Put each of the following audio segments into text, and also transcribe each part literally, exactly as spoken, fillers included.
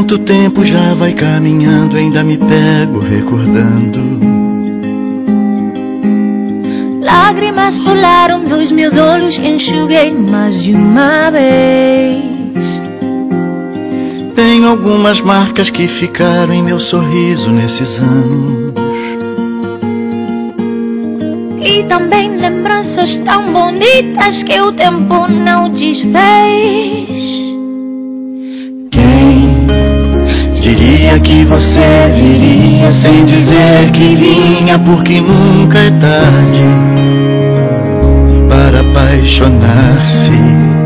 Enquanto o tempo já vai caminhando, ainda me pego recordando. Lágrimas rolaram dos meus olhos, enxuguei mais de uma vez. Tenho algumas marcas que ficaram em meu sorriso nesses anos. E também lembranças tão bonitas que o tempo não desfez. Quem diria que você viria sem dizer que vinha, porque nunca é tarde para apaixonar-se.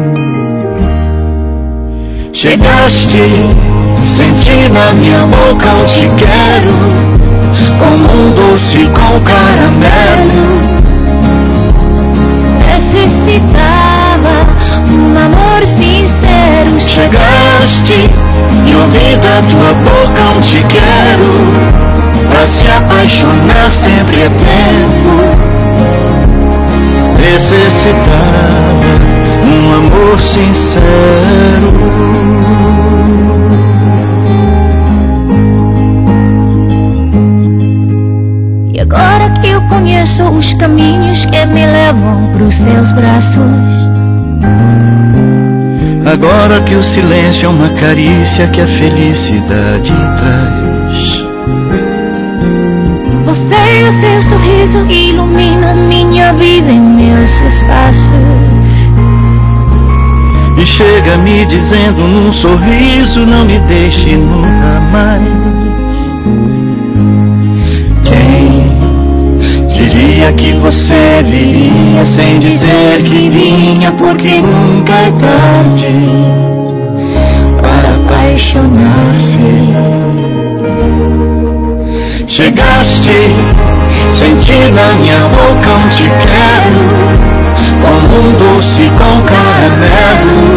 Chegaste, senti na minha boca o te quero, como um doce com caramelo. Necessitava um amor sincero. Chegaste e ouvi da tua boca um te quero. Pra se apaixonar sempre é tempo. Necessitava um amor sincero. E agora que eu conheço os caminhos que me levam pros seus braços, agora que o silêncio é uma carícia que a felicidade traz, você e o seu sorriso iluminam minha vida em meus espaços. E chega me dizendo num sorriso, não me deixe nunca mais. Quem diria que você viria sem dizer que vinha, porque nunca é tarde para apaixonar-se. Chegaste, senti na minha boca um te quero, como um doce com caramelo.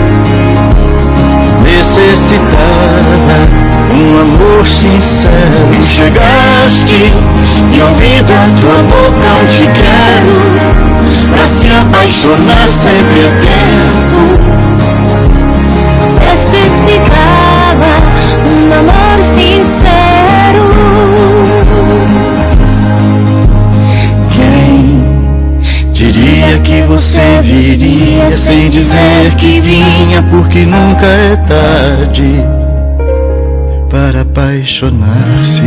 Necessitava um amor sincero. E chegaste e ouvi da tua boca um te quero. Pra se apaixonar sempre é tempo. Necessitava um amor sincero. Diria que você viria sem dizer que vinha, porque nunca é tarde para apaixonar-se.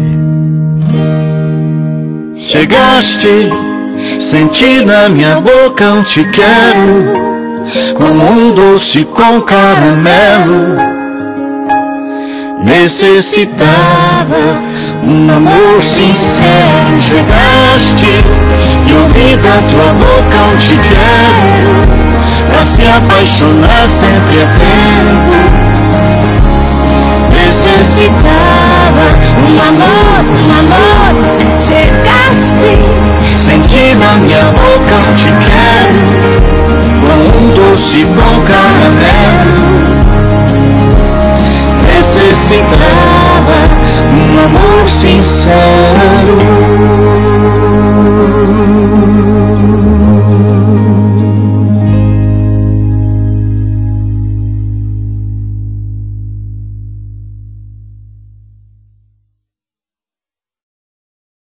Chegaste, senti na minha boca um te quero, como um doce com caramelo. Necessitava um amor sincero. Chegaste e ouvi da tua boca um te quero. Pra se apaixonar sempre é tempo. Necessitava um amor, um amor. Chegaste, senti na minha boca um te quero, com um doce bom